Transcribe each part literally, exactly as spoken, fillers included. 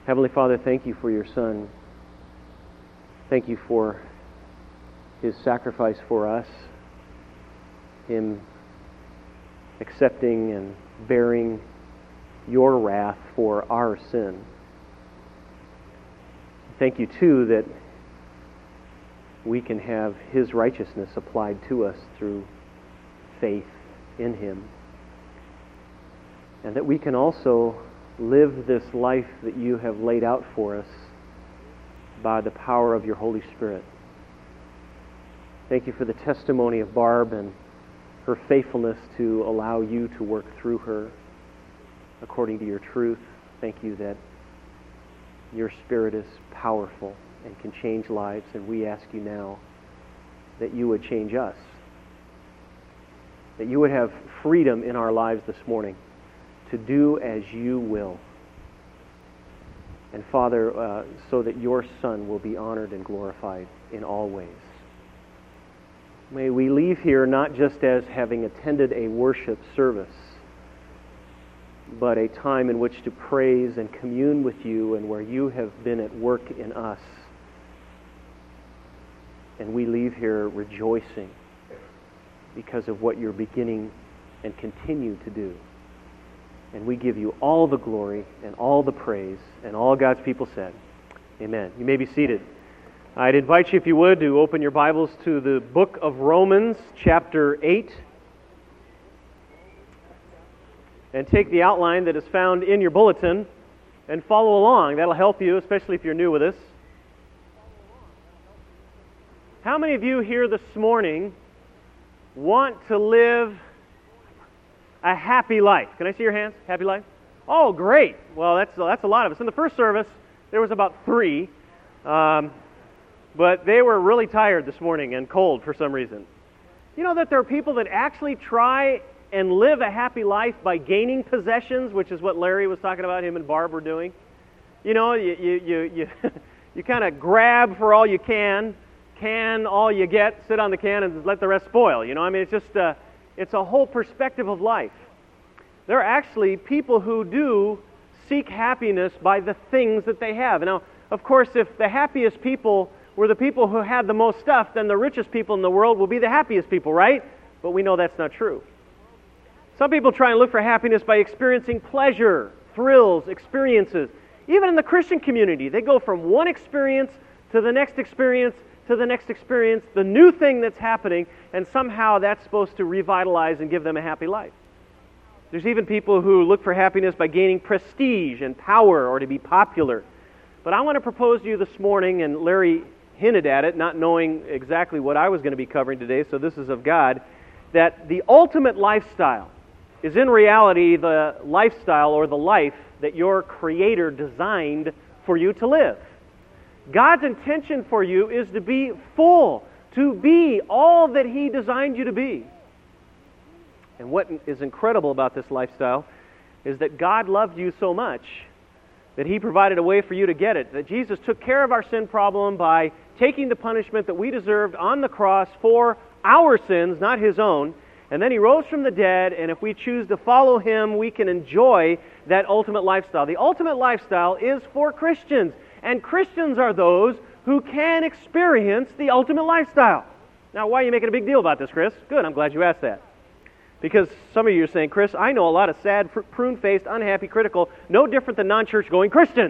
Heavenly Father, thank you for your Son. Thank you for his sacrifice for us, him accepting and bearing your wrath for our sin. Thank you, too, that we can have his righteousness applied to us through faith in him. And that we can also live this life that you have laid out for us by the power of your Holy Spirit. Thank you for the testimony of Barb and her faithfulness to allow you to work through her according to your truth. Thank you that your Spirit is powerful and can change lives, and we ask you now that you would change us, that you would have freedom in our lives this morning to do as you will. And Father, uh, so that your Son will be honored and glorified in all ways. May we leave here not just as having attended a worship service, but a time in which to praise and commune with you and where you have been at work in us. And we leave here rejoicing because of what you're beginning and continue to do. And we give you all the glory and all the praise, and all God's people said, amen. You may be seated. I'd invite you, if you would, to open your Bibles to the book of Romans, chapter eight, and take the outline that is found in your bulletin and follow along. That'll help you, especially if you're new with us. How many of you here this morning want to live a happy life? Can I see your hands? Happy life? Oh, great. Well, that's that's a lot of us. In the first service, there was about three, um, but they were really tired this morning and cold for some reason. You know that there are people that actually try and live a happy life by gaining possessions, which is what Larry was talking about, him and Barb were doing. You know, you you you you, you kind of grab for all you can, can all you get, sit on the can, and let the rest spoil. You know, I mean, it's just uh, it's a whole perspective of life. There are actually people who do seek happiness by the things that they have. Now, of course, if the happiest people were the people who had the most stuff, then the richest people in the world will be the happiest people, right? But we know that's not true. Some people try and look for happiness by experiencing pleasure, thrills, experiences. Even in the Christian community, they go from one experience to the next experience to the next experience, the new thing that's happening, and somehow that's supposed to revitalize and give them a happy life. There's even people who look for happiness by gaining prestige and power or to be popular. But I want to propose to you this morning, and Larry hinted at it, not knowing exactly what I was going to be covering today, so this is of God, that the ultimate lifestyle is in reality the lifestyle or the life that your Creator designed for you to live. God's intention for you is to be full, to be all that He designed you to be. And what is incredible about this lifestyle is that God loved you so much that He provided a way for you to get it. That Jesus took care of our sin problem by taking the punishment that we deserved on the cross for our sins, not His own. And then He rose from the dead, and if we choose to follow Him, we can enjoy that ultimate lifestyle. The ultimate lifestyle is for Christians. And Christians are those who can experience the ultimate lifestyle. Now, why are you making a big deal about this, Chris? Good, I'm glad you asked that. Because some of you are saying, Chris, I know a lot of sad, prune-faced, unhappy, critical, no different than non-church-going Christians.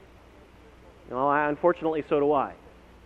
Well, I, unfortunately, so do I.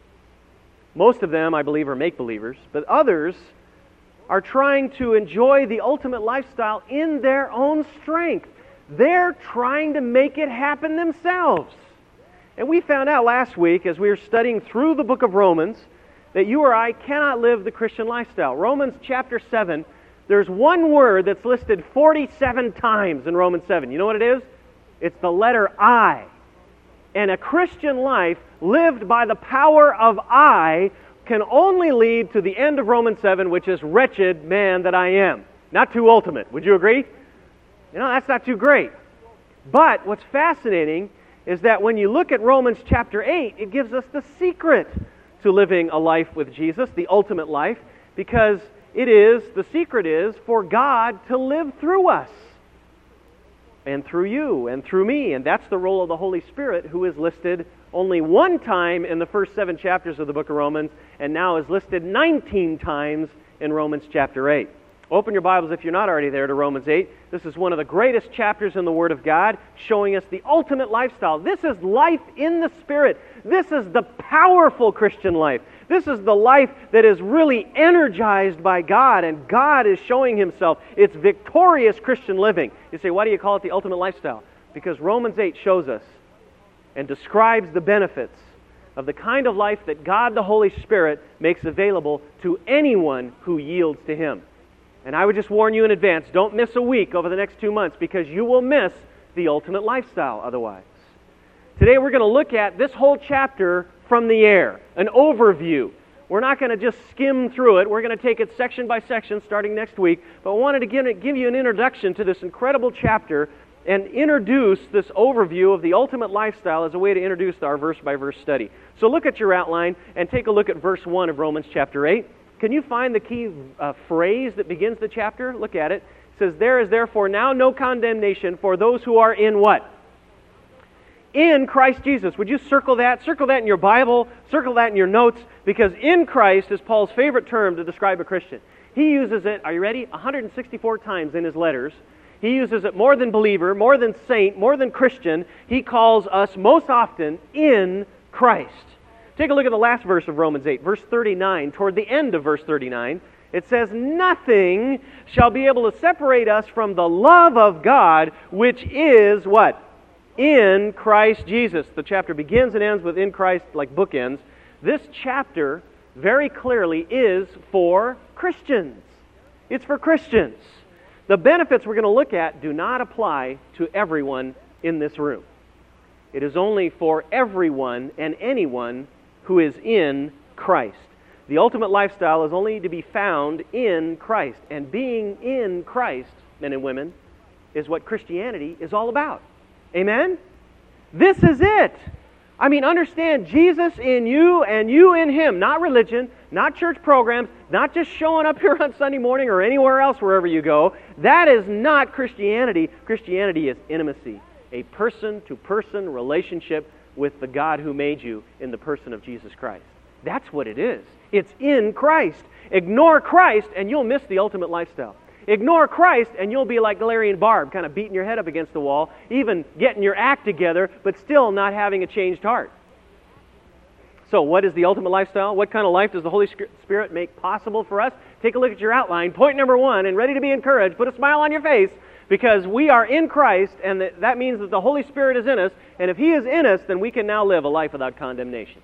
Most of them, I believe, are make-believers, but others are trying to enjoy the ultimate lifestyle in their own strength. They're trying to make it happen themselves. And we found out last week, as we were studying through the book of Romans, that you or I cannot live the Christian lifestyle. Romans chapter seven, there's one word that's listed forty-seven times in Romans seven. You know what it is? It's the letter I. And a Christian life lived by the power of I can only lead to the end of Romans seven, which is wretched man that I am. Not too ultimate. Would you agree? You know, that's not too great. But what's fascinating is that when you look at Romans chapter eight, it gives us the secret to living a life with Jesus, the ultimate life, because it is, the secret is, for God to live through us. and through you and through me. And that's the role of the Holy Spirit, who is listed only one time in the first seven chapters of the book of Romans, and now is listed nineteen times in Romans chapter eight. Open your Bibles, if you're not already there, to Romans eight. This is one of the greatest chapters in the Word of God, showing us the ultimate lifestyle. This is life in the Spirit. This is the powerful Christian life. This is the life that is really energized by God, and God is showing Himself. It's victorious Christian living. You say, why do you call it the ultimate lifestyle? Because Romans eight shows us and describes the benefits of the kind of life that God the Holy Spirit makes available to anyone who yields to Him. And I would just warn you in advance, don't miss a week over the next two months, because you will miss the ultimate lifestyle otherwise. Today we're going to look at this whole chapter from the air, an overview. We're not going to just skim through it. We're going to take it section by section starting next week. But I wanted to give, give you an introduction to this incredible chapter and introduce this overview of the ultimate lifestyle as a way to introduce our verse-by-verse study. So look at your outline and take a look at verse one of Romans chapter eight. Can you find the key uh, phrase that begins the chapter? Look at it. It says, there is therefore now no condemnation for those who are in what? In Christ Jesus. Would you circle that? Circle that in your Bible. Circle that in your notes. Because in Christ is Paul's favorite term to describe a Christian. He uses it, are you ready? one hundred sixty-four times in his letters. He uses it more than believer, more than saint, more than Christian. He calls us most often in Christ. Take a look at the last verse of Romans eight, verse thirty-nine. Toward the end of verse thirty-nine, it says, nothing shall be able to separate us from the love of God, which is what? In Christ Jesus. The chapter begins and ends with in Christ, like bookends. This chapter very clearly is for Christians. It's for Christians. The benefits we're going to look at do not apply to everyone in this room. It is only for everyone and anyone who is in Christ. The ultimate lifestyle is only to be found in Christ. And being in Christ, men and women, is what Christianity is all about. Amen? This is it. I mean, understand, Jesus in you and you in Him. Not religion, not church programs, not just showing up here on Sunday morning or anywhere else wherever you go. That is not Christianity. Christianity is intimacy. A person-to-person relationship with the God who made you in the person of Jesus Christ. That's what it is. It's in Christ. Ignore Christ and you'll miss the ultimate lifestyle. Ignore Christ and you'll be like Larry and Barb, kind of beating your head up against the wall, even getting your act together, but still not having a changed heart. So what is the ultimate lifestyle? What kind of life does the Holy Spirit make possible for us? Take a look at your outline. Point number one, and ready to be encouraged, put a smile on your face, because we are in Christ, and that means that the Holy Spirit is in us, and if He is in us, then we can now live a life without condemnation.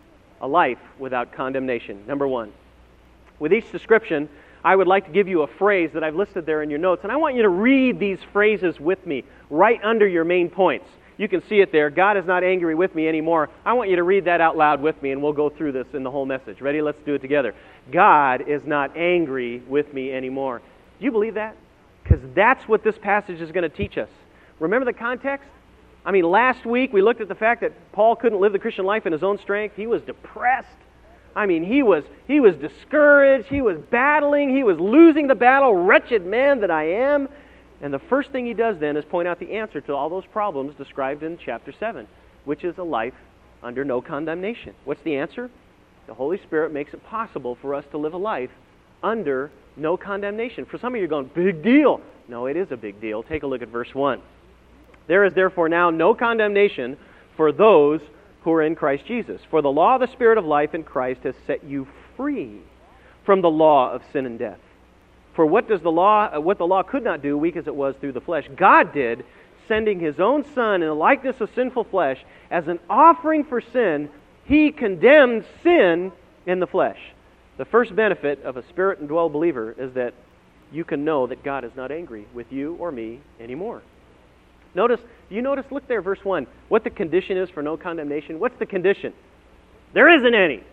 A life without condemnation, number one. With each description, I would like to give you a phrase that I've listed there in your notes, and I want you to read these phrases with me right under your main points. You can see it there. God is not angry with me anymore. I want you to read that out loud with me, and we'll go through this in the whole message. Ready? Let's do it together. God is not angry with me anymore. Do you believe that? Because that's what this passage is going to teach us. Remember the context? I mean, last week we looked at the fact that Paul couldn't live the Christian life in his own strength. He was depressed. I mean, he was he was discouraged. He was battling. He was losing the battle. Wretched man that I am. And the first thing he does then is point out the answer to all those problems described in chapter seven, which is a life under no condemnation. What's the answer? The Holy Spirit makes it possible for us to live a life under no condemnation. For some of you, you're going, big deal. No, it is a big deal. Take a look at verse one. There is therefore now no condemnation for those who are in Christ Jesus. For the law of the Spirit of life in Christ has set you free from the law of sin and death. For what does the law, what the law could not do, weak as it was through the flesh, God did, sending His own Son in the likeness of sinful flesh as an offering for sin. He condemned sin in the flesh. The first benefit of a Spirit-indwelled believer is that you can know that God is not angry with you or me anymore. Notice, do you notice, look there, verse one, what the condition is for no condemnation? What's the condition? There isn't any.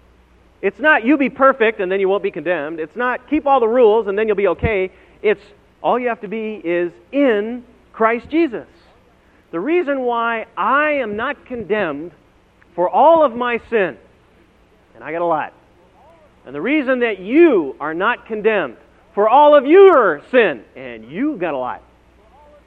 It's not you be perfect and then you won't be condemned. It's not keep all the rules and then you'll be okay. It's all you have to be is in Christ Jesus. The reason why I am not condemned for all of my sin, and I got a lot, and the reason that you are not condemned for all of your sin, and you got a lot,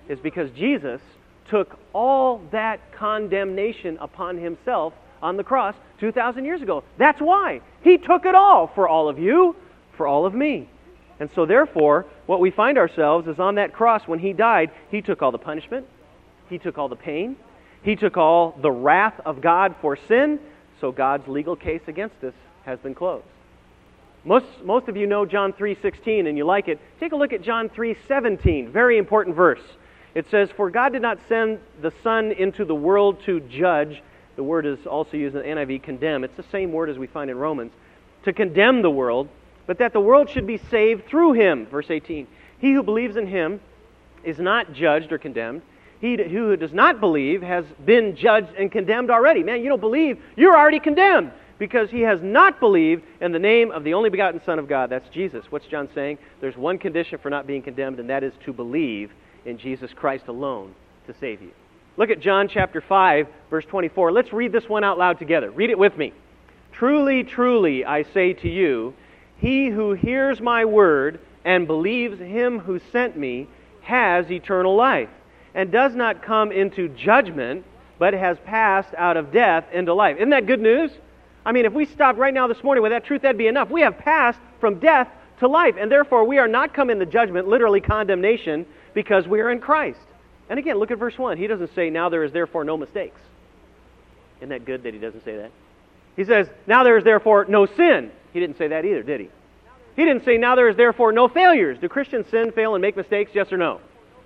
is because Jesus took all that condemnation upon himself on the cross two thousand years ago. That's why. He took it all for all of you, for all of me. And so therefore, what we find ourselves is on that cross when he died, he took all the punishment, he took all the pain, he took all the wrath of God for sin, so God's legal case against us has been closed. Most, most of you know John three sixteen and you like it. Take a look at John three seventeen, very important verse. It says, "For God did not send the Son into the world to judge." The word is also used in the N I V, condemn. It's the same word as we find in Romans. To condemn the world, but that the world should be saved through him. Verse eighteen. He who believes in him is not judged or condemned. He who does not believe has been judged and condemned already. Man, you don't believe, you're already condemned, because he has not believed in the name of the only begotten Son of God. That's Jesus. What's John saying? There's one condition for not being condemned, and that is to believe in Jesus Christ alone to save you. Look at John chapter five, verse twenty-four. Let's read this one out loud together. Read it with me. "Truly, truly, I say to you, he who hears my word and believes him who sent me has eternal life, and does not come into judgment, but has passed out of death into life." Isn't that good news? I mean, if we stopped right now this morning with that truth, that'd be enough. We have passed from death to life, and therefore we are not come into judgment, literally condemnation, because we are in Christ. And again, look at verse one. He doesn't say, "Now there is therefore no mistakes." Isn't that good that he doesn't say that? He says, "Now there is therefore no sin." He didn't say that either, did he? He didn't say, "Now there is therefore no failures." Do Christians sin, fail, and make mistakes? Yes or no?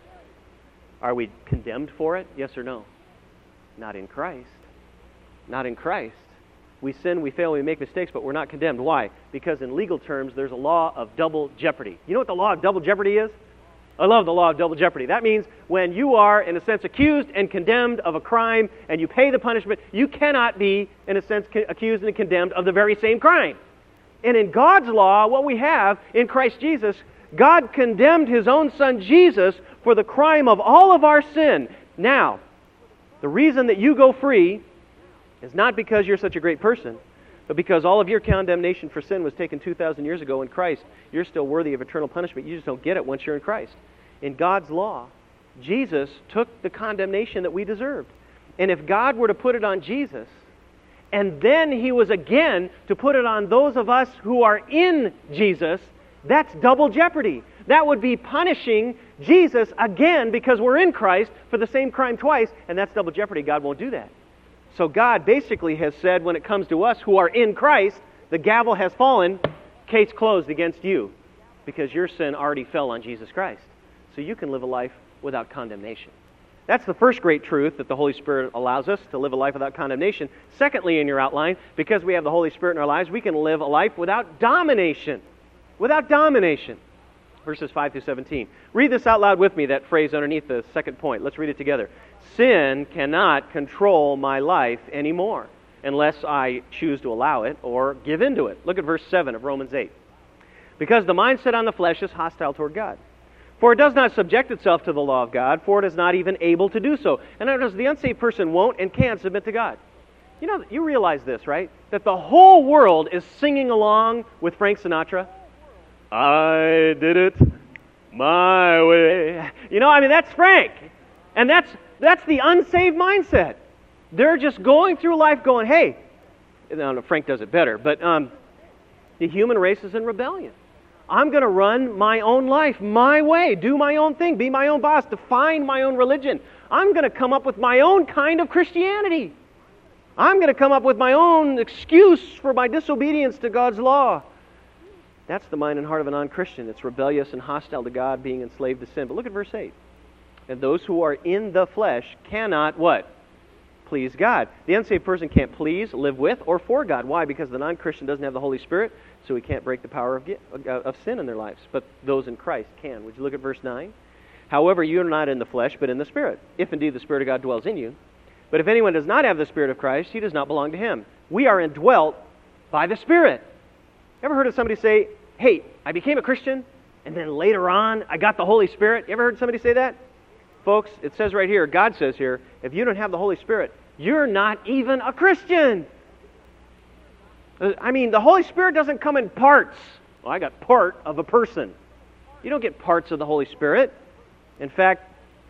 Are we condemned for it? Yes or no? Not in Christ. Not in Christ. We sin, we fail, we make mistakes, but we're not condemned. Why? Because in legal terms, there's a law of double jeopardy. You know what the law of double jeopardy is? I love the law of double jeopardy. That means when you are, in a sense, accused and condemned of a crime and you pay the punishment, you cannot be, in a sense, accused and condemned of the very same crime. And in God's law, what we have in Christ Jesus, God condemned His own Son Jesus for the crime of all of our sin. Now, the reason that you go free is not because you're such a great person, but because all of your condemnation for sin was taken two thousand years ago in Christ. You're still worthy of eternal punishment. You just don't get it once you're in Christ. In God's law, Jesus took the condemnation that we deserved. And if God were to put it on Jesus, and then He was again to put it on those of us who are in Jesus, that's double jeopardy. That would be punishing Jesus again because we're in Christ for the same crime twice, and that's double jeopardy. God won't do that. So God basically has said, when it comes to us who are in Christ, the gavel has fallen, case closed against you, because your sin already fell on Jesus Christ. So you can live a life without condemnation. That's the first great truth that the Holy Spirit allows us, to live a life without condemnation. Secondly, in your outline, because we have the Holy Spirit in our lives, we can live a life without domination. Without domination. Verses five through seventeen. Read this out loud with me, that phrase underneath the second point. Let's read it together. Sin cannot control my life anymore unless I choose to allow it or give in to it. Look at verse seven of Romans eight. Because the mind set on the flesh is hostile toward God. For it does not subject itself to the law of God, for it is not even able to do so. And notice, the unsaved person won't and can't submit to God. You know, you realize this, right? That the whole world is singing along with Frank Sinatra. I did it my way. You know, I mean, that's Frank. And that's that's the unsaved mindset. They're just going through life going, hey, I don't know, Frank does it better, but um, the human race is in rebellion. I'm going to run my own life, my way, do my own thing, be my own boss, define my own religion. I'm going to come up with my own kind of Christianity. I'm going to come up with my own excuse for my disobedience to God's law. That's the mind and heart of a non-Christian. It's rebellious and hostile to God, being enslaved to sin. But look at verse eight. And those who are in the flesh cannot, what? Please God. The unsaved person can't please, live with, or for God. Why? Because the non-Christian doesn't have the Holy Spirit, so he can't break the power of, of sin in their lives. But those in Christ can. Would you look at verse nine? However, you are not in the flesh, but in the Spirit, if indeed the Spirit of God dwells in you. But if anyone does not have the Spirit of Christ, he does not belong to him. We are indwelt by the Spirit. Ever heard of somebody say, hey, I became a Christian, and then later on, I got the Holy Spirit? You ever heard somebody say that? Folks, it says right here, God says here, if you don't have the Holy Spirit, you're not even a Christian. I mean, the Holy Spirit doesn't come in parts. Well, I got part of a person. You don't get parts of the Holy Spirit. In fact,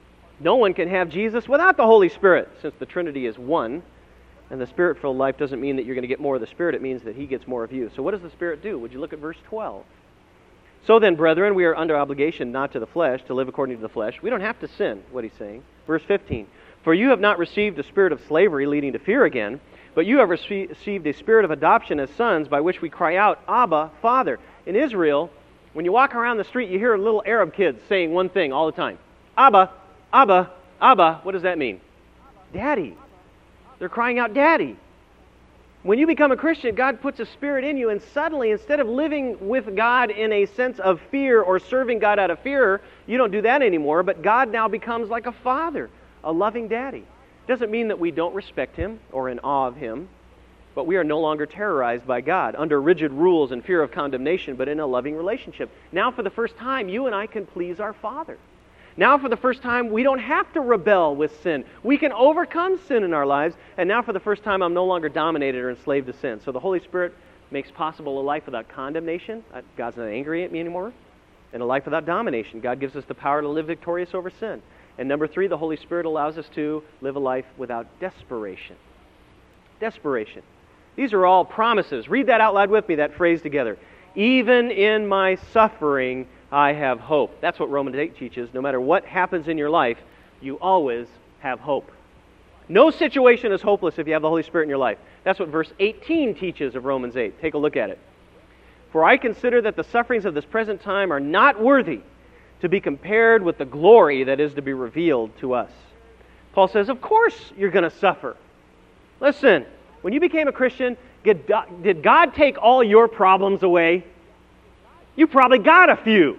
No one can have Jesus without the Holy Spirit, since the Trinity is one. And the Spirit-filled life doesn't mean that you're going to get more of the Spirit. It means that He gets more of you. So what does the Spirit do? Would you look at verse twelve? So then, brethren, we are under obligation not to the flesh, to live according to the flesh. We don't have to sin, what he's saying. Verse fifteen. For you have not received a spirit of slavery leading to fear again, but you have rece- received a spirit of adoption as sons, by which we cry out, Abba, Father. In Israel, when you walk around the street, you hear little Arab kids saying one thing all the time. Abba, Abba, Abba. What does that mean? Daddy. They're crying out, Daddy. When you become a Christian, God puts a spirit in you, and suddenly, instead of living with God in a sense of fear or serving God out of fear, you don't do that anymore, but God now becomes like a father, a loving daddy. Doesn't mean that we don't respect Him or in awe of Him, but we are no longer terrorized by God under rigid rules and fear of condemnation, but in a loving relationship. Now, for the first time, you and I can please our Father. Now, for the first time, we don't have to rebel with sin. We can overcome sin in our lives, and now for the first time, I'm no longer dominated or enslaved to sin. So the Holy Spirit makes possible a life without condemnation. God's not angry at me anymore. And a life without domination. God gives us the power to live victorious over sin. And number three, the Holy Spirit allows us to live a life without desperation. Desperation. These are all promises. Read that out loud with me, that phrase together. Even in my suffering, I have hope. That's what Romans eight teaches. No matter what happens in your life, you always have hope. No situation is hopeless if you have the Holy Spirit in your life. That's what verse eighteen teaches of Romans eight. Take a look at it. For I consider that the sufferings of this present time are not worthy to be compared with the glory that is to be revealed to us. Paul says, of course you're going to suffer. Listen, when you became a Christian, did God take all your problems away? You probably got a few.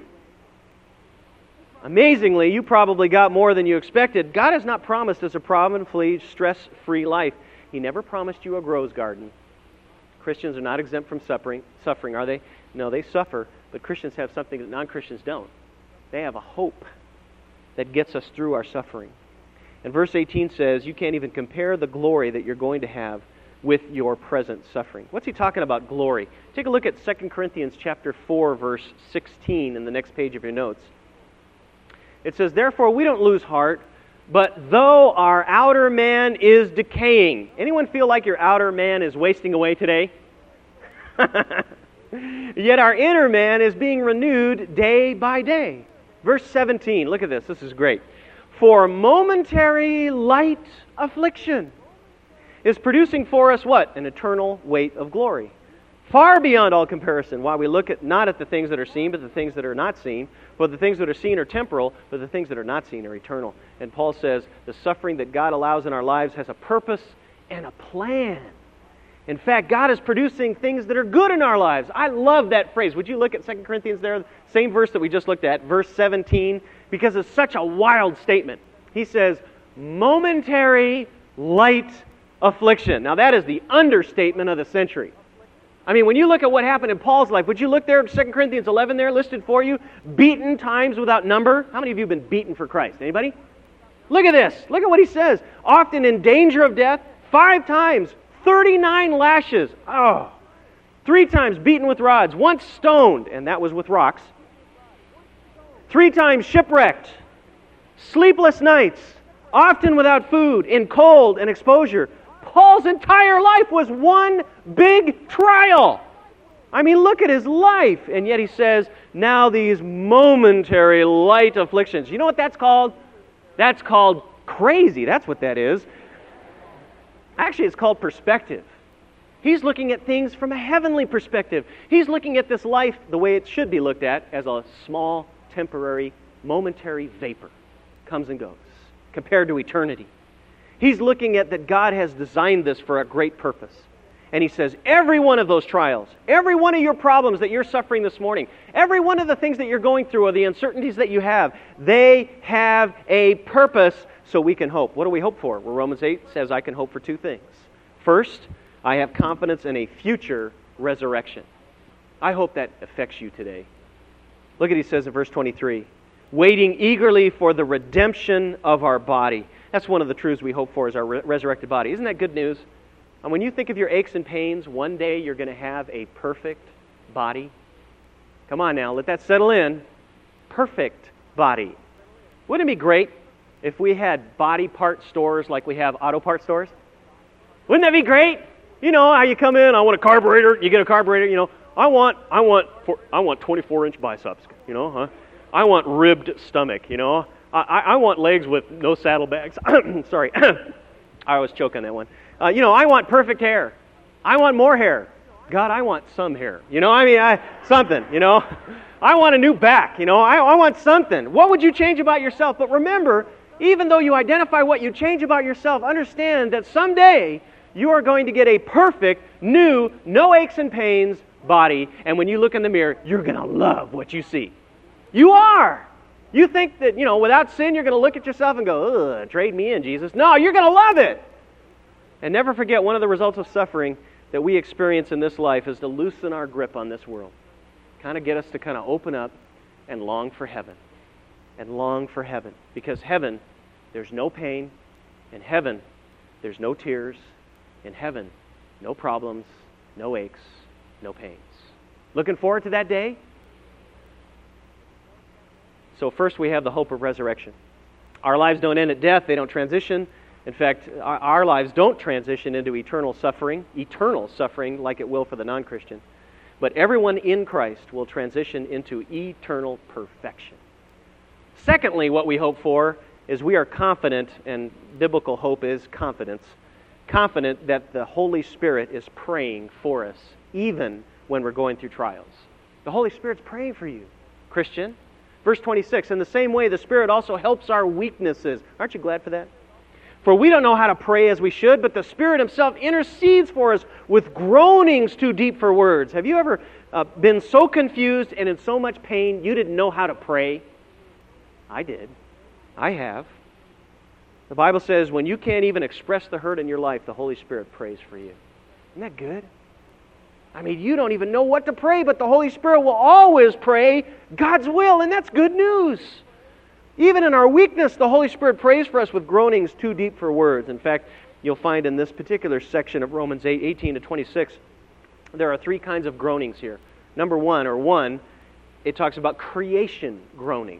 Amazingly, you probably got more than you expected. God has not promised us a problem-free, stress-free life. He never promised you a rose garden. Christians are not exempt from suffering, suffering, are they? No, they suffer, but Christians have something that non-Christians don't. They have a hope that gets us through our suffering. And verse eighteen says, you can't even compare the glory that you're going to have with your present suffering. What's he talking about, glory? Take a look at Second Corinthians chapter four, verse sixteen in the next page of your notes. It says, therefore we don't lose heart, but though our outer man is decaying. Anyone feel like your outer man is wasting away today? Yet our inner man is being renewed day by day. Verse seventeen, look at this, this is great. For momentary light affliction is producing for us what? An eternal weight of glory. Far beyond all comparison, while we look at not at the things that are seen, but the things that are not seen. For the things that are seen are temporal, but the things that are not seen are eternal. And Paul says the suffering that God allows in our lives has a purpose and a plan. In fact, God is producing things that are good in our lives. I love that phrase. Would you look at Second Corinthians there? Same verse that we just looked at, verse seventeen, because it's such a wild statement. He says, momentary light affliction. Now that is the understatement of the century. I mean, when you look at what happened in Paul's life, would you look there at Second Corinthians eleven there, listed for you? Beaten times without number. How many of you have been beaten for Christ? Anybody? Look at this. Look at what he says. Often in danger of death, five times, thirty-nine lashes. Oh. Three times beaten with rods, once stoned, and that was with rocks. Three times shipwrecked. Sleepless nights, often without food, in cold and exposure. Paul's entire life was one big trial. I mean, look at his life. And yet he says, now these momentary light afflictions. You know what that's called? That's called crazy. That's what that is. Actually, it's called perspective. He's looking at things from a heavenly perspective. He's looking at this life the way it should be looked at, as a small, temporary, momentary vapor. Comes and goes, compared to eternity. He's looking at that God has designed this for a great purpose. And he says, every one of those trials, every one of your problems that you're suffering this morning, every one of the things that you're going through or the uncertainties that you have, they have a purpose so we can hope. What do we hope for? Well, Romans eight says I can hope for two things. First, I have confidence in a future resurrection. I hope that affects you today. Look at what he says in verse twenty-three. Waiting eagerly for the redemption of our body. That's one of the truths we hope for, is our re- resurrected body. Isn't that good news? And when you think of your aches and pains, one day you're going to have a perfect body. Come on now, let that settle in. Perfect body. Wouldn't it be great if we had body part stores like we have auto part stores? Wouldn't that be great? You know how you come in, I want a carburetor, you get a carburetor, you know, I want I want I want twenty-four inch biceps, you know, huh? I want ribbed stomach, you know. I, I want legs with no saddlebags. Sorry. I always choke on that one. Uh, you know, I want perfect hair. I want more hair. God, I want some hair. You know, I mean, I, something, you know. I want a new back, you know. I, I want something. What would you change about yourself? But remember, even though you identify what you change about yourself, understand that someday you are going to get a perfect, new, no aches and pains body. And when you look in the mirror, you're going to love what you see. You are. You think that, you know, without sin, you're going to look at yourself and go, ugh, trade me in, Jesus. No, you're going to love it. And never forget, one of the results of suffering that we experience in this life is to loosen our grip on this world. Kind of get us to kind of open up and long for heaven. And long for heaven. Because heaven, there's no pain. In heaven, there's no tears. In heaven, no problems, no aches, no pains. Looking forward to that day? So first we have the hope of resurrection. Our lives don't end at death. They don't transition. In fact, our, our lives don't transition into eternal suffering, eternal suffering like it will for the non-Christian. But everyone in Christ will transition into eternal perfection. Secondly, what we hope for is we are confident, and biblical hope is confidence, confident that the Holy Spirit is praying for us, even when we're going through trials. The Holy Spirit's praying for you, Christian. Verse twenty-six, in the same way, the Spirit also helps our weaknesses. Aren't you glad for that? For we don't know how to pray as we should, but the Spirit Himself intercedes for us with groanings too deep for words. Have you ever uh, been so confused and in so much pain you didn't know how to pray? I did. I have. The Bible says when you can't even express the hurt in your life, the Holy Spirit prays for you. Isn't that good? I mean, you don't even know what to pray, but the Holy Spirit will always pray God's will, and that's good news. Even in our weakness, the Holy Spirit prays for us with groanings too deep for words. In fact, you'll find in this particular section of Romans eight, eighteen to twenty-six, there are three kinds of groanings here. Number one, or one, it talks about creation groaning.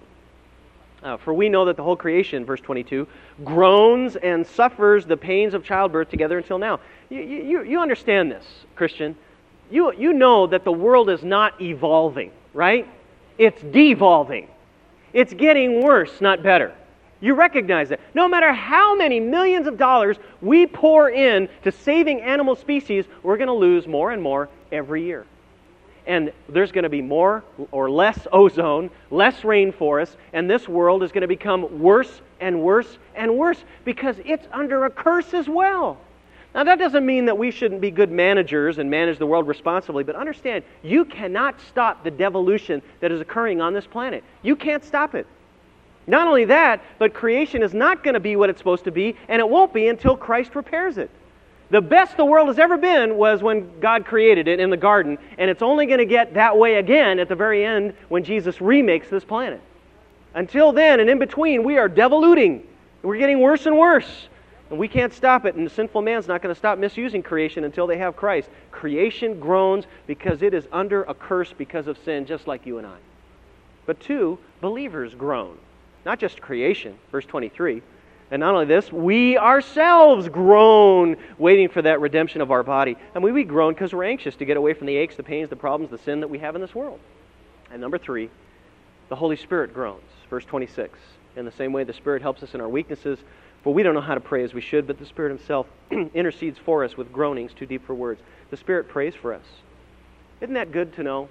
Uh, for we know that the whole creation, verse twenty-two, groans and suffers the pains of childbirth together until now. You, you, you understand this, Christian. You, you know that the world is not evolving, right? It's devolving. It's getting worse, not better. You recognize that. No matter how many millions of dollars we pour in to saving animal species, we're going to lose more and more every year. And there's going to be more or less ozone, less rainforests, and this world is going to become worse and worse and worse because it's under a curse as well. Now, that doesn't mean that we shouldn't be good managers and manage the world responsibly, but understand, you cannot stop the devolution that is occurring on this planet. You can't stop it. Not only that, but creation is not going to be what it's supposed to be, and it won't be until Christ repairs it. The best the world has ever been was when God created it in the garden, and it's only going to get that way again at the very end when Jesus remakes this planet. Until then, and in between, we are devoluting. We're getting worse and worse. And we can't stop it, and the sinful man's not going to stop misusing creation until they have Christ. Creation groans because it is under a curse because of sin, just like you and I. But two, believers groan. Not just creation, verse twenty-three. And not only this, we ourselves groan, waiting for that redemption of our body. And we, we groan because we're anxious to get away from the aches, the pains, the problems, the sin that we have in this world. And number three, the Holy Spirit groans, verse twenty-six. In the same way, the Spirit helps us in our weaknesses, for we don't know how to pray as we should, but the Spirit Himself intercedes for us with groanings too deep for words. The Spirit prays for us. Isn't that good to know?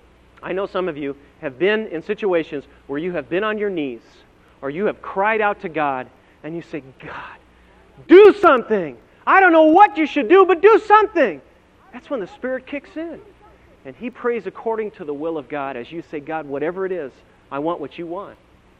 I know some of you have been in situations where you have been on your knees, or you have cried out to God, and you say, God, do something. I don't know what you should do, but do something. That's when the Spirit kicks in. And He prays according to the will of God. As you say, God, whatever it is, I want what you want.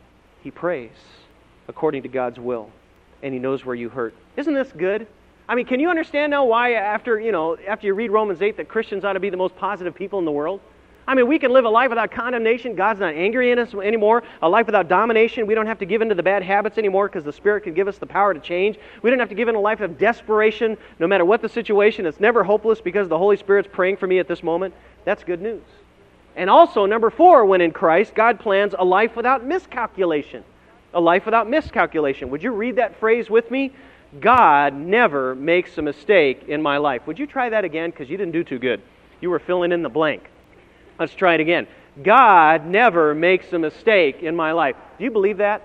He prays according to God's will. And He knows where you hurt. Isn't this good? I mean, can you understand now why after, you know, after you read Romans eight that Christians ought to be the most positive people in the world? I mean, we can live a life without condemnation. God's not angry at us anymore. A life without domination. We don't have to give in to the bad habits anymore because the Spirit can give us the power to change. We don't have to give in a life of desperation no matter what the situation. It's never hopeless because the Holy Spirit's praying for me at this moment. That's good news. And also, number four, when in Christ, God plans a life without miscalculation. A life without miscalculation. Would you read that phrase with me? God never makes a mistake in my life. Would you try that again? Because you didn't do too good. You were filling in the blank. Let's try it again. God never makes a mistake in my life. Do you believe that?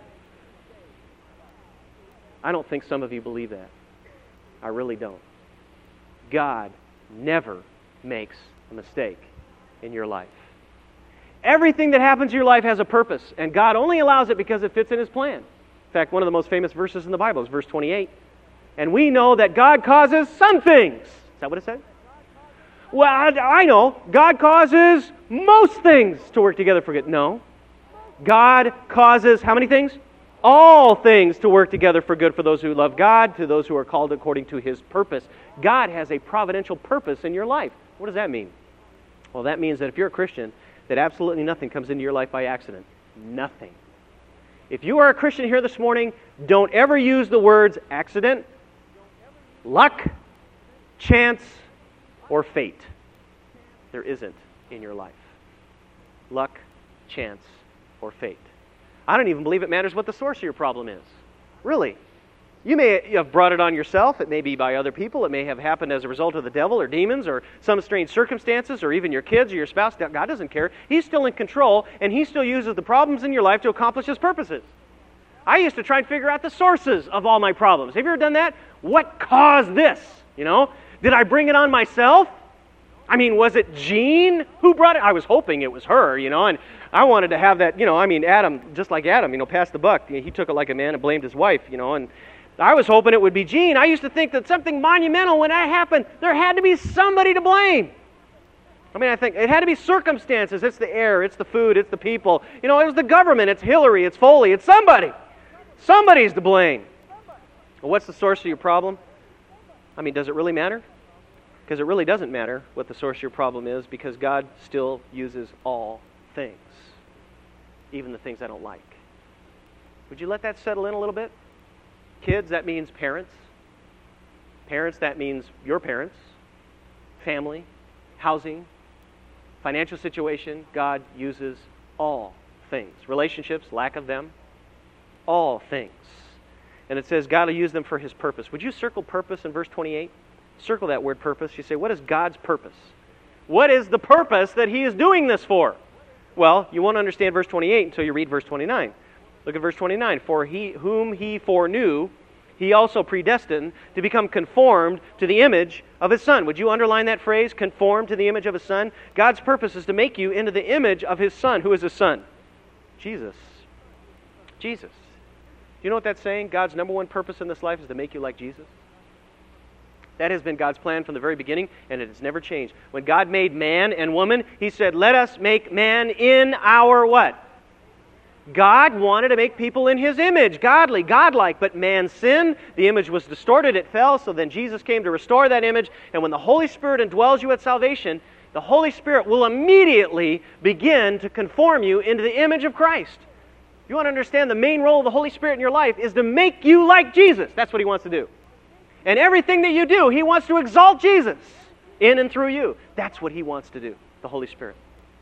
I don't think some of you believe that. I really don't. God never makes a mistake in your life. Everything that happens in your life has a purpose, and God only allows it because it fits in His plan. In fact, one of the most famous verses in the Bible is verse twenty-eight. And we know that God causes some things. Is that what it said? Well, I, I know. God causes most things to work together for good. No. God causes how many things? All things to work together for good for those who love God, to those who are called according to His purpose. God has a providential purpose in your life. What does that mean? Well, that means that if you're a Christian, that absolutely nothing comes into your life by accident. Nothing. If you are a Christian here this morning, don't ever use the words accident, luck, chance, or fate. There isn't in your life. Luck, chance, or fate. I don't even believe it matters what the source of your problem is. Really. You may have brought it on yourself. It may be by other people. It may have happened as a result of the devil or demons or some strange circumstances or even your kids or your spouse. God doesn't care. He's still in control, and He still uses the problems in your life to accomplish His purposes. I used to try and figure out the sources of all my problems. Have you ever done that? What caused this? You know? Did I bring it on myself? I mean, was it Jean who brought it? I was hoping it was her, you know, and I wanted to have that, you know, I mean, Adam, just like Adam, you know, passed the buck. He took it like a man and blamed his wife, you know, and I was hoping it would be Jean. I used to think that something monumental, when that happened, there had to be somebody to blame. I mean, I think it had to be circumstances. It's the air, it's the food, it's the people. You know, it was the government, it's Hillary, it's Foley, it's somebody. Somebody's to blame. Well, what's the source of your problem? I mean, does it really matter? Because it really doesn't matter what the source of your problem is, because God still uses all things, even the things I don't like. Would you let that settle in a little bit? Kids, that means parents. Parents, that means your parents. Family, housing, financial situation. God uses all things. Relationships, lack of them, all things. And it says God will use them for His purpose. Would you circle purpose in verse twenty-eight? Circle that word purpose. You say, what is God's purpose? What is the purpose that He is doing this for? Well, you won't understand verse twenty-eight until you read verse twenty-nine. Look at verse twenty-nine. For he whom He foreknew, He also predestined to become conformed to the image of His Son. Would you underline that phrase, conformed to the image of His Son? God's purpose is to make you into the image of His Son. Who is His Son? Jesus. Jesus. Do you know what that's saying? God's number one purpose in this life is to make you like Jesus. That has been God's plan from the very beginning, and it has never changed. When God made man and woman, He said, let us make man in our what? God wanted to make people in His image, godly, godlike, but man sinned, the image was distorted, it fell, so then Jesus came to restore that image, and when the Holy Spirit indwells you at salvation, the Holy Spirit will immediately begin to conform you into the image of Christ. You want to understand the main role of the Holy Spirit in your life is to make you like Jesus. That's what He wants to do. And everything that you do, He wants to exalt Jesus in and through you. That's what He wants to do, the Holy Spirit.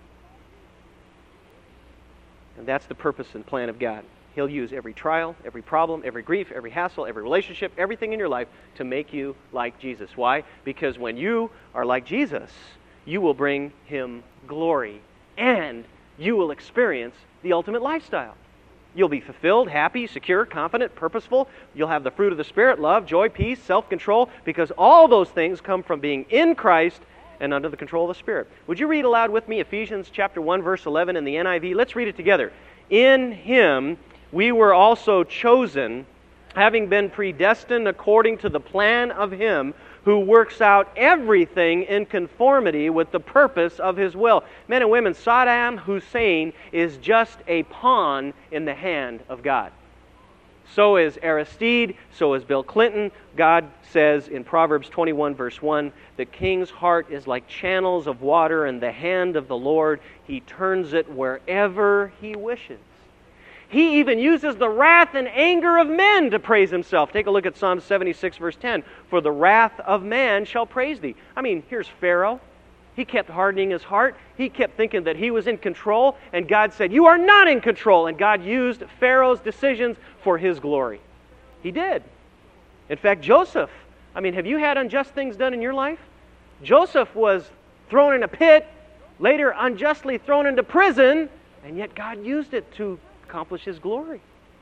And that's the purpose and plan of God. He'll use every trial, every problem, every grief, every hassle, every relationship, everything in your life to make you like Jesus. Why? Because when you are like Jesus, you will bring Him glory and you will experience the ultimate lifestyle. You'll be fulfilled, happy, secure, confident, purposeful. You'll have the fruit of the Spirit, love, joy, peace, self-control, because all those things come from being in Christ and under the control of the Spirit. Would you read aloud with me Ephesians chapter one, verse eleven in the N I V? Let's read it together. In Him we were also chosen, having been predestined according to the plan of Him who works out everything in conformity with the purpose of His will. Men and women, Saddam Hussein is just a pawn in the hand of God. So is Aristide, so is Bill Clinton. God says in Proverbs twenty-one, verse one, the king's heart is like channels of water in the hand of the Lord. He turns it wherever He wishes. He even uses the wrath and anger of men to praise Himself. Take a look at Psalm seventy-six, verse ten. For the wrath of man shall praise Thee. I mean, here's Pharaoh. He kept hardening his heart. He kept thinking that he was in control, and God said, you are not in control. And God used Pharaoh's decisions for his glory. He did. In fact, Joseph, I mean, have you had unjust things done in your life? Joseph was thrown in a pit, later unjustly thrown into prison, and yet God used it to accomplish his glory.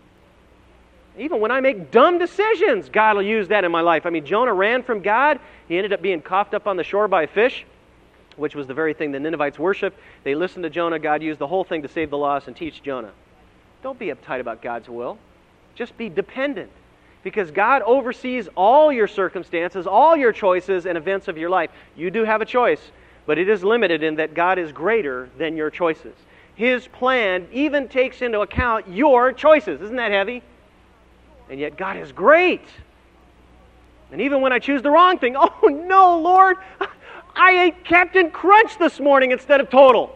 Even when I make dumb decisions, God will use that in my life. I mean, Jonah ran from God. He ended up being coughed up on the shore by a fish, which was the very thing the Ninevites worshiped. They listened to Jonah. God used the whole thing to save the lost and teach Jonah. Don't be uptight about God's will. Just be dependent. Because God oversees all your circumstances, all your choices and events of your life. You do have a choice, but it is limited in that God is greater than your choices. His plan even takes into account your choices. Isn't that heavy? And yet God is great. And even when I choose the wrong thing, oh no, Lord, I ate Captain Crunch this morning instead of Total.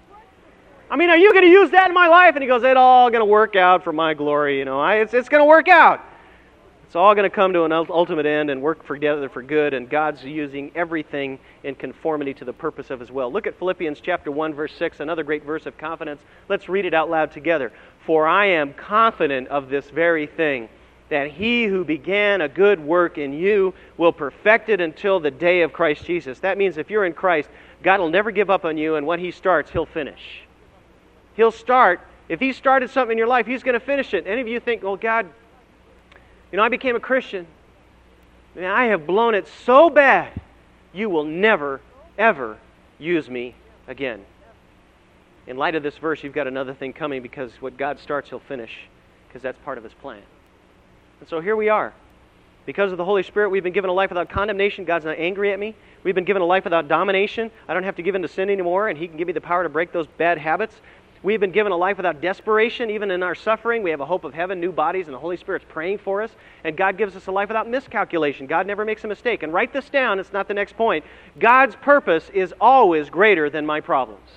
I mean, are you going to use that in my life? And he goes, it's all going to work out for my glory. You know, I, it's, it's going to work out. It's all going to come to an ultimate end and work together for good, and God's using everything in conformity to the purpose of His will. Look at Philippians chapter one, verse six, another great verse of confidence. Let's read it out loud together. For I am confident of this very thing, that He who began a good work in you will perfect it until the day of Christ Jesus. That means if you're in Christ, God will never give up on you, and what He starts, He'll finish. He'll start. If He started something in your life, He's going to finish it. Any of you think, well, God, you know, I became a Christian, and I have blown it so bad, you will never, ever use me again. In light of this verse, you've got another thing coming, because what God starts, He'll finish, because that's part of His plan. And so here we are. Because of the Holy Spirit, we've been given a life without condemnation. God's not angry at me. We've been given a life without domination. I don't have to give in to sin anymore, and He can give me the power to break those bad habits. We've been given a life without desperation. Even in our suffering, we have a hope of heaven, new bodies, and the Holy Spirit's praying for us. And God gives us a life without miscalculation. God never makes a mistake. And write this down, it's not the next point. God's purpose is always greater than my problems.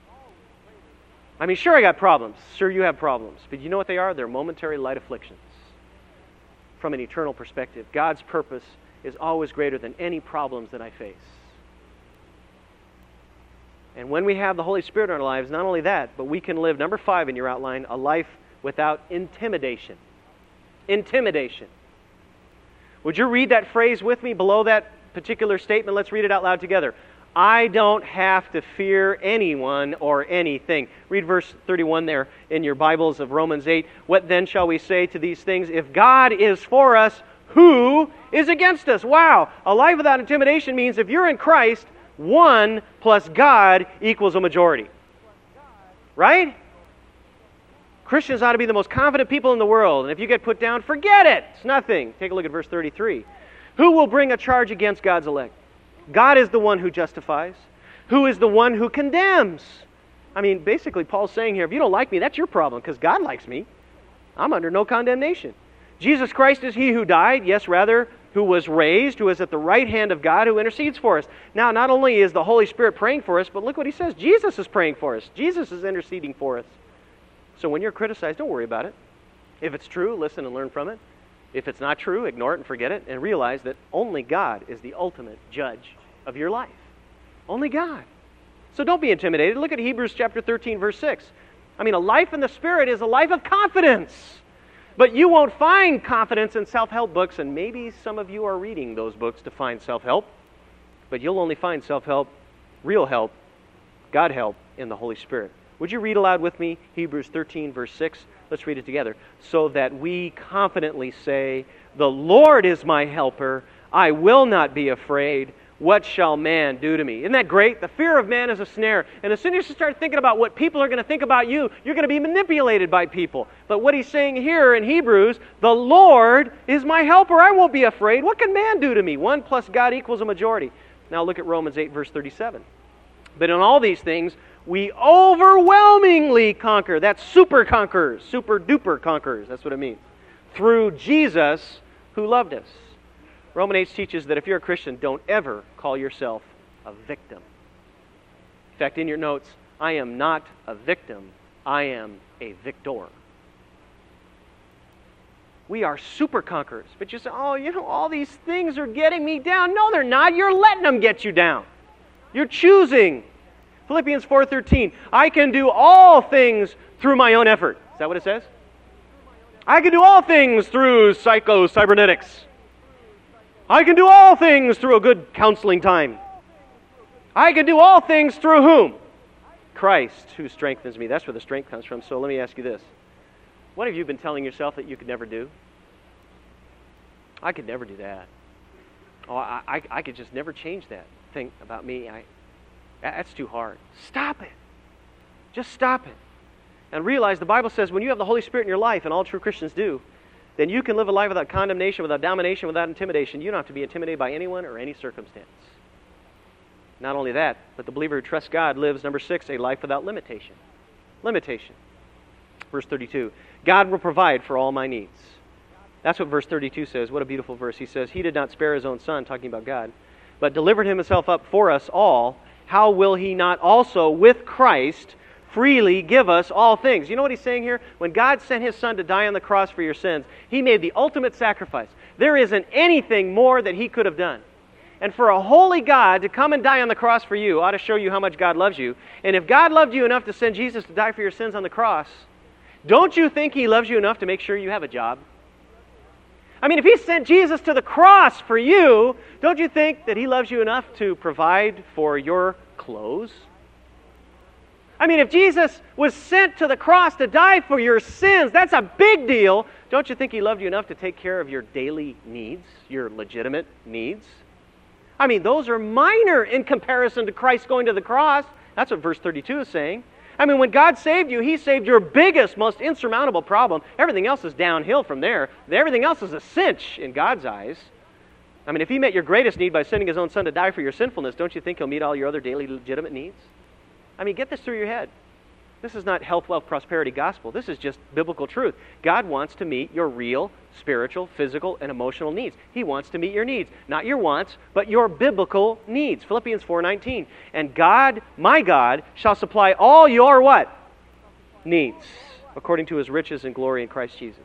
I mean, sure I got problems. Sure you have problems. But you know what they are? They're momentary light afflictions. From an eternal perspective, God's purpose is always greater than any problems that I face. And when we have the Holy Spirit in our lives, not only that, but we can live, number five in your outline, a life without intimidation. Intimidation. Would you read that phrase with me below that particular statement? Let's read it out loud together. I don't have to fear anyone or anything. Read verse thirty-one there in your Bibles of Romans eight. What then shall we say to these things? If God is for us, who is against us? Wow. A life without intimidation means if you're in Christ, one plus God equals a majority. Right? Christians ought to be the most confident people in the world. And if you get put down, forget it. It's nothing. Take a look at verse thirty-three. Who will bring a charge against God's elect? God is the one who justifies. Who is the one who condemns? I mean, basically, Paul's saying here, if you don't like me, that's your problem, because God likes me. I'm under no condemnation. Jesus Christ is He who died, yes, rather, who was raised, who is at the right hand of God, who intercedes for us. Now, not only is the Holy Spirit praying for us, but look what He says. Jesus is praying for us. Jesus is interceding for us. So when you're criticized, don't worry about it. If it's true, listen and learn from it. If it's not true, ignore it and forget it, and realize that only God is the ultimate judge of your life. Only God. So don't be intimidated. Look at Hebrews chapter thirteen, verse six. I mean, a life in the Spirit is a life of confidence. But you won't find confidence in self-help books, and maybe some of you are reading those books to find self-help, but you'll only find self-help, real help, God help, in the Holy Spirit. Would you read aloud with me Hebrews thirteen, verse six? Let's read it together. So that we confidently say, the Lord is my helper. I will not be afraid. What shall man do to me? Isn't that great? The fear of man is a snare. And as soon as you start thinking about what people are going to think about you, you're going to be manipulated by people. But what he's saying here in Hebrews, the Lord is my helper. I won't be afraid. What can man do to me? One plus God equals a majority. Now look at Romans eight, verse thirty-seven. But in all these things, we overwhelmingly conquer. That's super conquerors, super duper conquerors. That's what it means. Through Jesus who loved us. Romans eight teaches that if you're a Christian, don't ever call yourself a victim. In fact, in your notes, I am not a victim. I am a victor. We are super conquerors. But you say, oh, you know, all these things are getting me down. No, they're not. You're letting them get you down. You're choosing. Philippians four thirteen, I can do all things through my own effort. Is that what it says? I can do all things through psycho-cybernetics. I can do all things through a good counseling time. I can do all things through whom? Christ, who strengthens me. That's where the strength comes from. So let me ask you this. What have you been telling yourself that you could never do? I could never do that. Oh, I, I, I could just never change that thing about me. I, that's too hard. Stop it. Just stop it. And realize the Bible says when you have the Holy Spirit in your life, and all true Christians do, then you can live a life without condemnation, without domination, without intimidation. You don't have to be intimidated by anyone or any circumstance. Not only that, but the believer who trusts God lives, number six, a life without limitation. Limitation. Verse thirty-two, God will provide for all my needs. That's what verse thirty-two says. What a beautiful verse. He says, He did not spare His own Son, talking about God, but delivered Himself up for us all. How will He not also, with Christ, freely give us all things? You know what He's saying here? When God sent His Son to die on the cross for your sins, He made the ultimate sacrifice. There isn't anything more that He could have done. And for a holy God to come and die on the cross for you ought to show you how much God loves you. And if God loved you enough to send Jesus to die for your sins on the cross, don't you think He loves you enough to make sure you have a job? I mean, if He sent Jesus to the cross for you, don't you think that He loves you enough to provide for your clothes? I mean, if Jesus was sent to the cross to die for your sins, that's a big deal. Don't you think He loved you enough to take care of your daily needs, your legitimate needs? I mean, those are minor in comparison to Christ going to the cross. That's what verse thirty-two is saying. I mean, when God saved you, He saved your biggest, most insurmountable problem. Everything else is downhill from there. Everything else is a cinch in God's eyes. I mean, if He met your greatest need by sending His own Son to die for your sinfulness, don't you think He'll meet all your other daily legitimate needs? I mean, get this through your head. This is not health, wealth, prosperity gospel. This is just biblical truth. God wants to meet your real, spiritual, physical, and emotional needs. He wants to meet your needs. Not your wants, but your biblical needs. Philippians four nineteen. And God, my God, shall supply all your what? Needs, according to His riches and glory in Christ Jesus.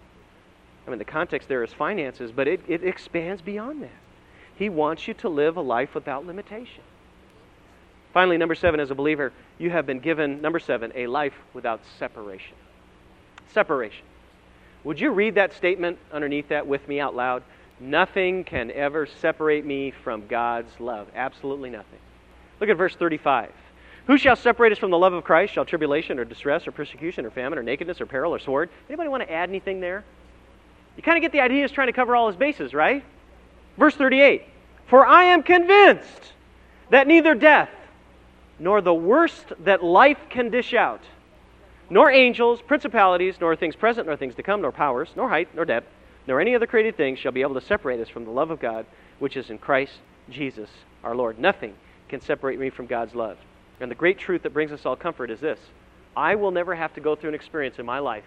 I mean, the context there is finances, but it, it expands beyond that. He wants you to live a life without limitation. Finally, number seven, as a believer, you have been given, number seven, a life without separation. Separation. Would you read that statement underneath that with me out loud? Nothing can ever separate me from God's love. Absolutely nothing. Look at verse thirty-five. Who shall separate us from the love of Christ? Shall tribulation or distress or persecution or famine or nakedness or peril or sword? Anybody want to add anything there? You kind of get the idea He's trying to cover all His bases, right? Verse thirty-eight. For I am convinced that neither death, nor the worst that life can dish out, nor angels, principalities, nor things present, nor things to come, nor powers, nor height, nor depth, nor any other created thing shall be able to separate us from the love of God, which is in Christ Jesus our Lord. Nothing can separate me from God's love. And the great truth that brings us all comfort is this: I will never have to go through an experience in my life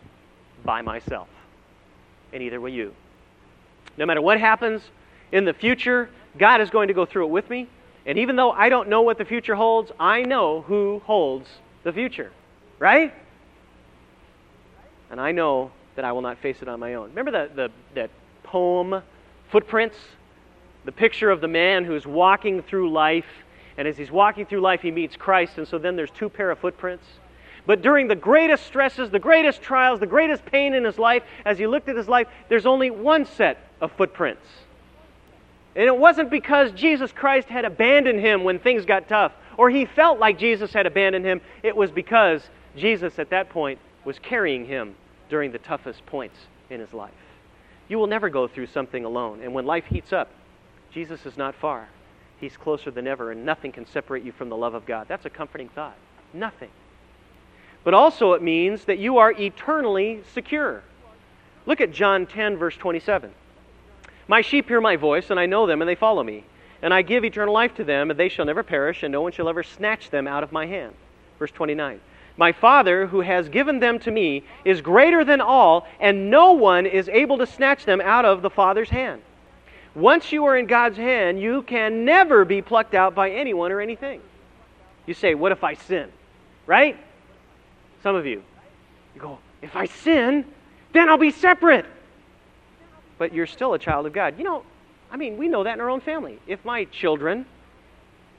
by myself. And neither will you. No matter what happens in the future, God is going to go through it with me. And even though I don't know what the future holds, I know who holds the future. Right? And I know that I will not face it on my own. Remember the, the, that poem, Footprints? The picture of the man who's walking through life, and as he's walking through life, he meets Christ, and so then there's two pair of footprints. But during the greatest stresses, the greatest trials, the greatest pain in his life, as he looked at his life, there's only one set of footprints. And it wasn't because Jesus Christ had abandoned him when things got tough, or he felt like Jesus had abandoned him. It was because Jesus at that point was carrying him during the toughest points in his life. You will never go through something alone. And when life heats up, Jesus is not far. He's closer than ever, and nothing can separate you from the love of God. That's a comforting thought. Nothing. But also it means that you are eternally secure. Look at John ten, verse twenty-seven. My sheep hear my voice, and I know them, and they follow me. And I give eternal life to them, and they shall never perish, and no one shall ever snatch them out of my hand. Verse twenty-nine. My Father, who has given them to me, is greater than all, and no one is able to snatch them out of the Father's hand. Once you are in God's hand, you can never be plucked out by anyone or anything. You say, what if I sin? Right? Some of you, you go, if I sin, then I'll be separate. But you're still a child of God. You know, I mean, we know that in our own family. If my children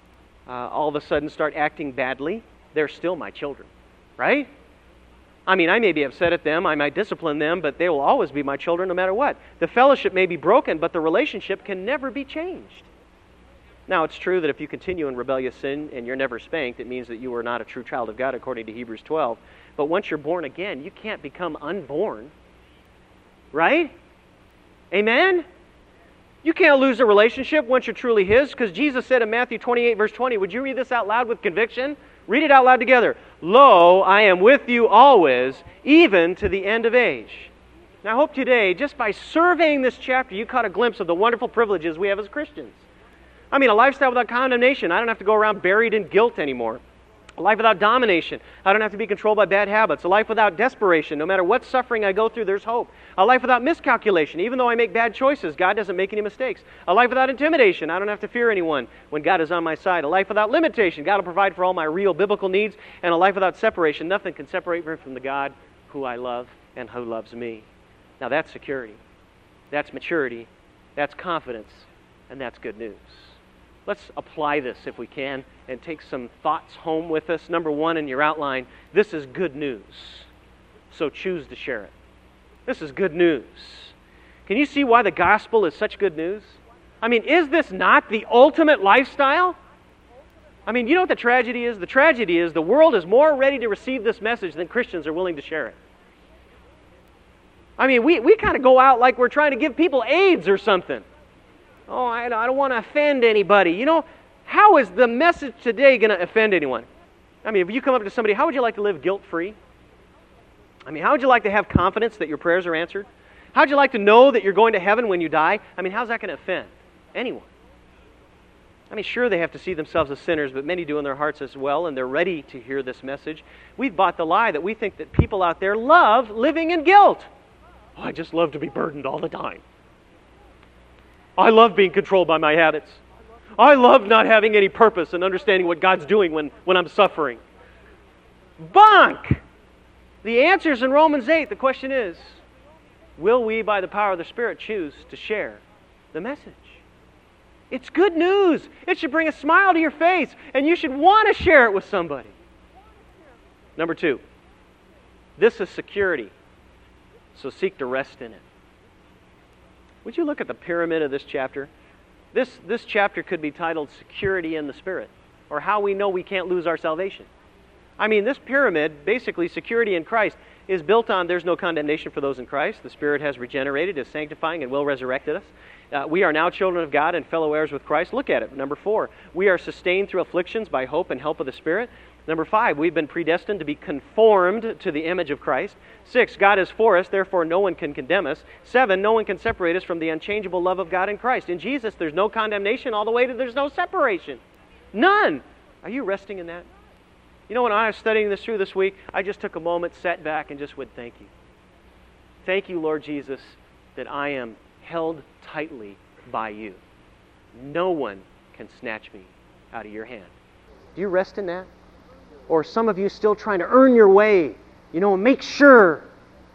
uh, all of a sudden start acting badly, they're still my children, right? I mean, I may be upset at them, I might discipline them, but they will always be my children no matter what. The fellowship may be broken, but the relationship can never be changed. Now, it's true that if you continue in rebellious sin and you're never spanked, it means that you are not a true child of God according to Hebrews twelve. But once you're born again, you can't become unborn. Right? Amen? You can't lose a relationship once you're truly His, because Jesus said in Matthew twenty-eight, verse twenty, would you read this out loud with conviction? Read it out loud together. Lo, I am with you always, even to the end of age. Now, I hope today, just by surveying this chapter, you caught a glimpse of the wonderful privileges we have as Christians. I mean, a lifestyle without condemnation. I don't have to go around buried in guilt anymore. A life without domination. I don't have to be controlled by bad habits. A life without desperation. No matter what suffering I go through, there's hope. A life without miscalculation. Even though I make bad choices, God doesn't make any mistakes. A life without intimidation. I don't have to fear anyone when God is on my side. A life without limitation. God will provide for all my real biblical needs. And a life without separation. Nothing can separate me from the God who I love and who loves me. Now that's security. That's maturity. That's confidence. And that's good news. Let's apply this if we can and take some thoughts home with us. Number one in your outline, this is good news. So choose to share it. This is good news. Can you see why the gospel is such good news? I mean, is this not the ultimate lifestyle? I mean, you know what the tragedy is? The tragedy is the world is more ready to receive this message than Christians are willing to share it. I mean, we, we kind of go out like we're trying to give people AIDS or something. Oh, I, I don't want to offend anybody. You know, how is the message today going to offend anyone? I mean, if you come up to somebody, how would you like to live guilt-free? I mean, how would you like to have confidence that your prayers are answered? How would you like to know that you're going to heaven when you die? I mean, how's that going to offend anyone? I mean, sure, they have to see themselves as sinners, but many do in their hearts as well, and they're ready to hear this message. We've bought the lie that we think that people out there love living in guilt. Oh, I just love to be burdened all the time. I love being controlled by my habits. I love not having any purpose and understanding what God's doing when, when I'm suffering. Bonk! The answer's in Romans eight. The question is, will we, by the power of the Spirit, choose to share the message? It's good news. It should bring a smile to your face, and you should want to share it with somebody. Number two, this is security, so seek to rest in it. Would you look at the pyramid of this chapter? This, this chapter could be titled Security in the Spirit, or How We Know We Can't Lose Our Salvation. I mean, this pyramid, basically security in Christ, is built on there's no condemnation for those in Christ. The Spirit has regenerated, is sanctifying, and will resurrected us. Uh, we are now children of God and fellow heirs with Christ. Look at it. Number four, we are sustained through afflictions by hope and help of the Spirit. Number five, we've been predestined to be conformed to the image of Christ. Six, God is for us, therefore no one can condemn us. Seven, no one can separate us from the unchangeable love of God in Christ. In Jesus, there's no condemnation all the way to there's no separation. None. Are you resting in that? You know, when I was studying this through this week, I just took a moment, sat back, and just would thank you. Thank you, Lord Jesus, that I am held tightly by you. No one can snatch me out of your hand. Do you rest in that? Or some of you still trying to earn your way, you know, make sure.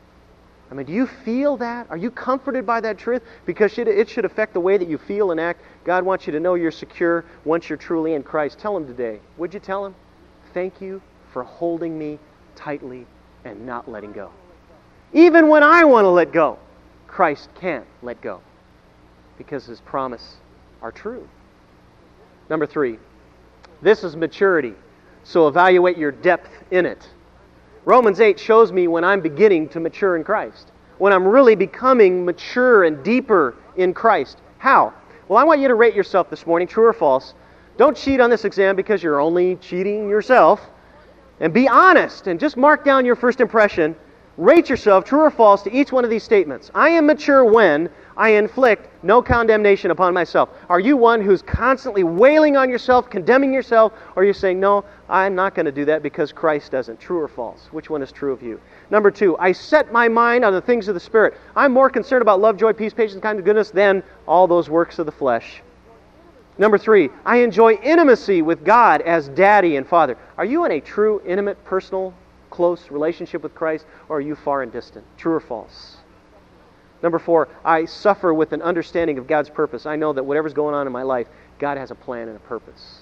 I mean, do you feel that? Are you comforted by that truth? Because it should affect the way that you feel and act. God wants you to know you're secure once you're truly in Christ. Tell Him today. Would you tell Him? Thank you for holding me tightly and not letting go. Even when I want to let go, Christ can't let go because His promise are true. Number three, this is maturity. So evaluate your depth in it. Romans eight shows me when I'm beginning to mature in Christ. When I'm really becoming mature and deeper in Christ. How? Well, I want you to rate yourself this morning, true or false. Don't cheat on this exam because you're only cheating yourself. And be honest and just mark down your first impression. Rate yourself, true or false, to each one of these statements. I am mature when I inflict no condemnation upon myself. Are you one who's constantly wailing on yourself, condemning yourself, or are you saying, no, I'm not going to do that because Christ doesn't? True or false? Which one is true of you? Number two, I set my mind on the things of the Spirit. I'm more concerned about love, joy, peace, patience, kindness, goodness than all those works of the flesh. Number three, I enjoy intimacy with God as Daddy and Father. Are you in a true, intimate, personal, close relationship with Christ, or are you far and distant? True or false? Number four, I suffer with an understanding of God's purpose. I know that whatever's going on in my life, God has a plan and a purpose.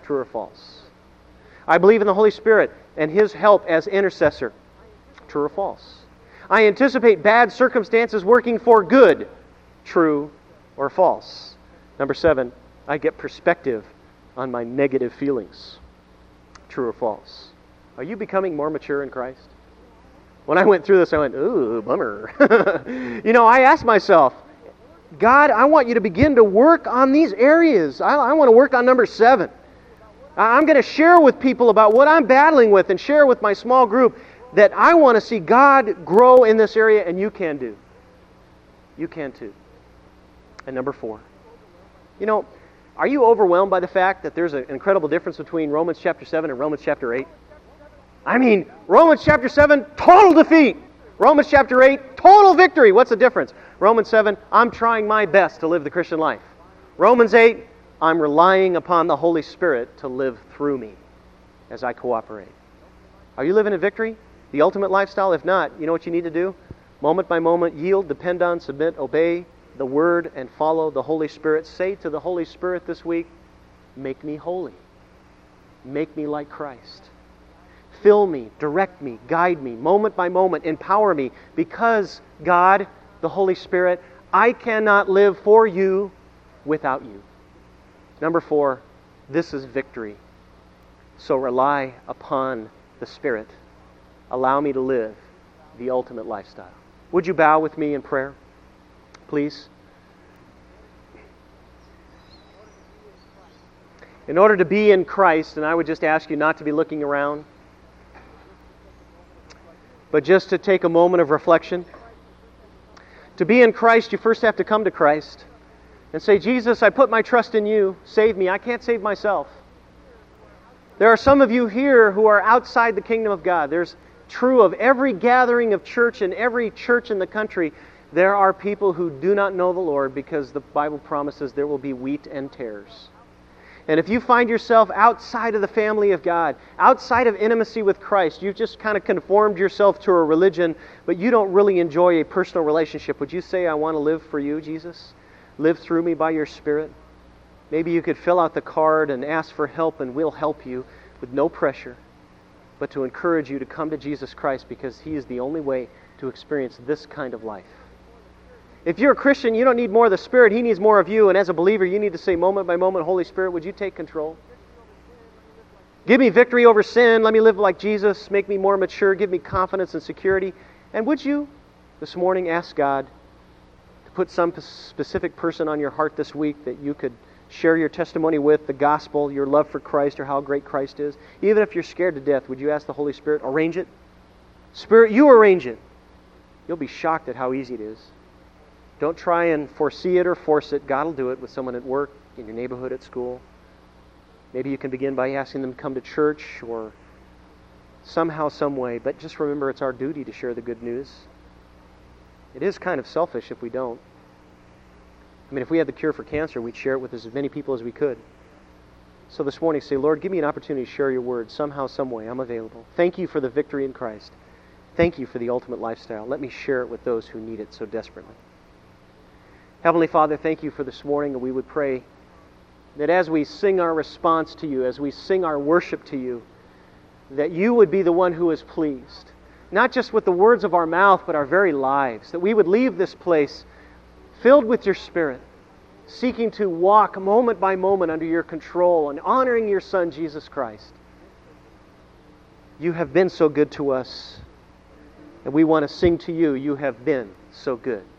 True or false? I believe in the Holy Spirit and His help as intercessor. True or false? I anticipate bad circumstances working for good. True or false? Number seven, I get perspective on my negative feelings. True or false? Are you becoming more mature in Christ? When I went through this, I went, ooh, bummer. You know, I asked myself, God, I want you to begin to work on these areas. I, I want to work on number seven. I'm going to share with people about what I'm battling with and share with my small group that I want to see God grow in this area, and you can do. You can too. And number four, you know, are you overwhelmed by the fact that there's an incredible difference between Romans chapter seven and Romans chapter eight? I mean, Romans chapter seven, total defeat. Romans chapter eight, total victory. What's the difference? Romans seven, I'm trying my best to live the Christian life. Romans eight, I'm relying upon the Holy Spirit to live through me as I cooperate. Are you living in victory? The ultimate lifestyle? If not, you know what you need to do? Moment by moment, yield, depend on, submit, obey the Word, and follow the Holy Spirit. Say to the Holy Spirit this week, make me holy. Make me like Christ. Fill me, direct me, guide me, moment by moment, empower me, because God, the Holy Spirit, I cannot live for you without you. Number four, this is victory. So rely upon the Spirit. Allow me to live the ultimate lifestyle. Would you bow with me in prayer, please? In order to be in Christ, and I would just ask you not to be looking around, but just to take a moment of reflection. To be in Christ, you first have to come to Christ and say, Jesus, I put my trust in you. Save me. I can't save myself. There are some of you here who are outside the kingdom of God. There's true of every gathering of church and every church in the country. There are people who do not know the Lord because the Bible promises there will be wheat and tares. And if you find yourself outside of the family of God, outside of intimacy with Christ, you've just kind of conformed yourself to a religion, but you don't really enjoy a personal relationship, would you say, I want to live for you, Jesus? Live through me by your Spirit? Maybe you could fill out the card and ask for help, and we'll help you with no pressure, but to encourage you to come to Jesus Christ because He is the only way to experience this kind of life. If you're a Christian, you don't need more of the Spirit. He needs more of you. And as a believer, you need to say moment by moment, Holy Spirit, would you take control? Give me victory over sin. Let me live like Jesus. Make me more mature. Give me confidence and security. And would you, this morning, ask God to put some specific person on your heart this week that you could share your testimony with, the gospel, your love for Christ, or how great Christ is? Even if you're scared to death, would you ask the Holy Spirit, arrange it? Spirit, you arrange it. You'll be shocked at how easy it is. Don't try and foresee it or force it. God will do it with someone at work, in your neighborhood, at school. Maybe you can begin by asking them to come to church or somehow, some way. But just remember, it's our duty to share the good news. It is kind of selfish if we don't. I mean, if we had the cure for cancer, we'd share it with as many people as we could. So this morning, say, Lord, give me an opportunity to share your word somehow, some way. I'm available. Thank you for the victory in Christ. Thank you for the ultimate lifestyle. Let me share it with those who need it so desperately. Heavenly Father, thank you for this morning, and we would pray that as we sing our response to you, as we sing our worship to you, that you would be the one who is pleased, not just with the words of our mouth, but our very lives, that we would leave this place filled with your Spirit, seeking to walk moment by moment under your control and honoring your Son, Jesus Christ. You have been so good to us, and we want to sing to you, you have been so good.